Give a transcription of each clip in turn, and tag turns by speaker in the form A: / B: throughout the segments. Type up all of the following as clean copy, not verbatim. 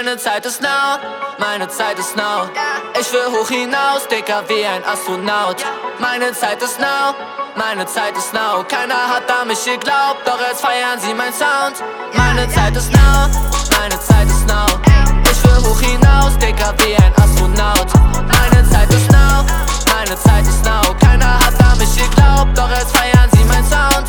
A: Meine Zeit ist now, meine Zeit ist now. Ich will hoch hinaus, dicker wie ein Astronaut. Meine Zeit ist now, meine Zeit ist now. Keiner hat an mich geglaubt, doch jetzt feiern sie mein Sound. Meine Zeit ist now, meine Zeit ist now. Ich will hoch hinaus, dicker wie ein Astronaut. Meine Zeit ist now, meine Zeit ist now. Keiner hat an mich geglaubt, doch jetzt feiern sie mein Sound.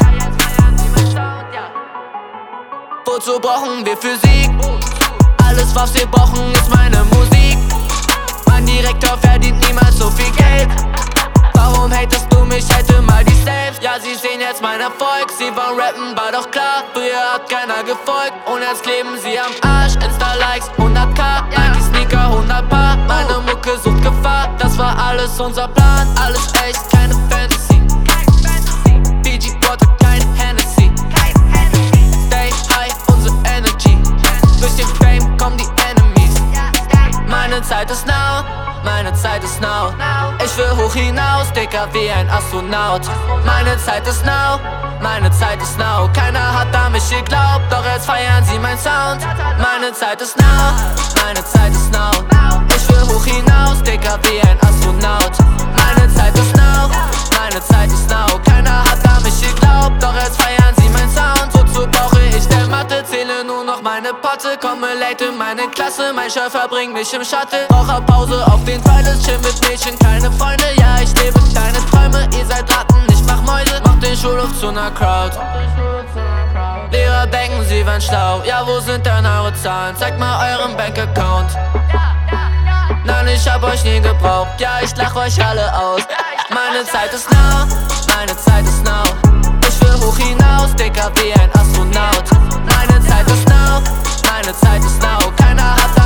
A: Wozu brauchen wir Physik? Alles was wir brauchen ist meine Musik. Mein Direktor verdient niemals so viel Geld. Warum hatest du mich, halte mal die selbst? Ja, sie sehen jetzt meinen Erfolg, sie wollen rappen, war doch klar. Früher hat keiner gefolgt und jetzt kleben sie am Arsch. Insta-Likes 100k, Nike Sneaker 100 Paar. Meine Mucke sucht Gefahr, das war alles unser Plan. Alles echt, keine Fantasy. Fiji Water, kein Hennessy. Stay high, unsere Energy. Durch den Fame kommen die Enemies. Meine Zeit ist now, meine Zeit ist now. Ich will hoch hinaus, dicker wie ein Astronaut. Meine Zeit ist now, meine Zeit ist now. Keiner hat an mich geglaubt, doch jetzt feiern sie mein Sound. Meine Zeit ist now, meine Zeit ist now. Ich will hoch hinaus, dicker wie ein Astronaut. Meine Zeit ist now, meine Zeit ist now. Keiner hat an mich geglaubt, doch jetzt feiern sie mein Sound. Wozu brauche ich denn Mathe? Zähle nur noch meine Potte. Komme late in meine Klasse, mein Chauffeur bringt mich im Shuttle. Raucherpause auf den Toilet, chill mit Mädchen, keine Freunde. Ja, ich lebe deine Träume, ihr seid Ratten, ich mach Mäuse. Mach den Schulhof zu ner Crowd. Lehrer denken, sie wären schlau. Ja, wo sind denn eure Zahlen? Zeigt mal euren Bankaccount. Nein, ich hab euch nie gebraucht. Ja, ich lach euch alle aus. Meine Zeit ist now, meine Zeit ist now. Ich will hoch hinaus, dicker wie ein Astronaut. Meine Zeit ist now, meine Zeit ist now. Keiner hat